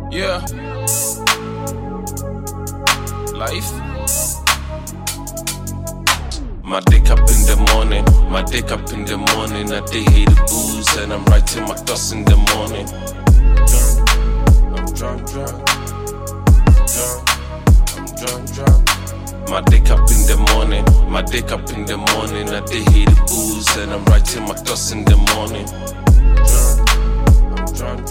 Yeah. Life. My dick up in the morning, my dick up in the morning. I dey hate the booze and I'm writing my thoughts in the morning. I'm drunk. My dick up in the morning, my dick up in the morning. I dey hate the booze and I'm writing my thoughts in the morning. I'm drunk.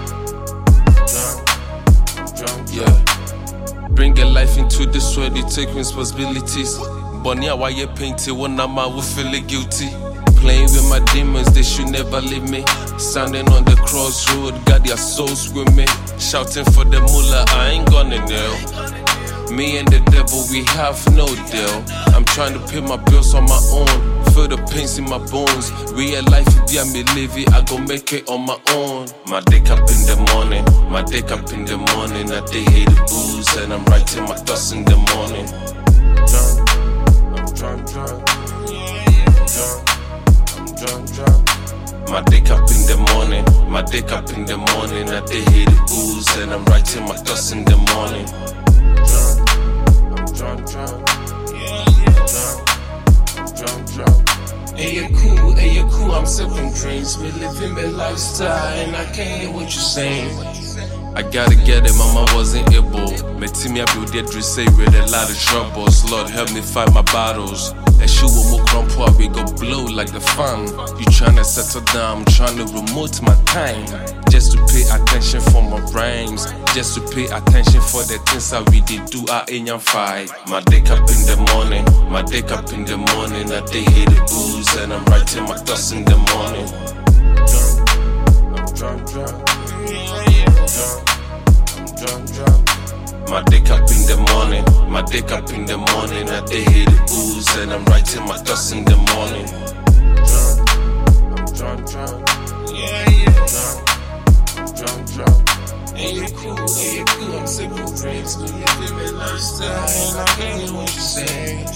Yeah. Bring your life into this world, you take responsibilities. Bonnie, why you painted when I'm out, will feel guilty. Playing with my demons, they should never leave me. Standing on the crossroad, got their souls with me. Shouting for the mullah, I ain't gonna kneel. Me and the devil, we have no deal. I'm trying to pay my bills on my own. Feel the pains in my bones. Real life, if I me live it, I gon' make it on my own. My dick up in the morning, my dick up in the morning. I dey hate the booze and I'm writing my thoughts in the morning. I'm drunk. My dick up in the morning, my dick up in the morning. I dey hate the booze and I'm writing my thoughts in the morning. I'm drunk. Hey, you cool, I'm sipping drinks. We living my lifestyle and I can't hear what you're saying. I gotta get it, mama wasn't able. Me team me up with the dress, say with a lot of troubles. Lord help me fight my battles. And shoe will more crumple, we go blow like the fan. You tryna settle down, I'm tryna remote my time. Just to pay attention for my rhymes. Just to pay attention for the things that we did do our in fight. My dick up in the morning, my dick up in the morning. I dey hate the booze and I'm writing my thoughts in the morning. I'm drunk. My dick up in the morning, my dick up in the morning. I dey hate the booze and I'm writing my thoughts in the morning. I'm drunk. And you cool, I'm sipping drinks. We living my lifestyle and I can't hear what you're saying.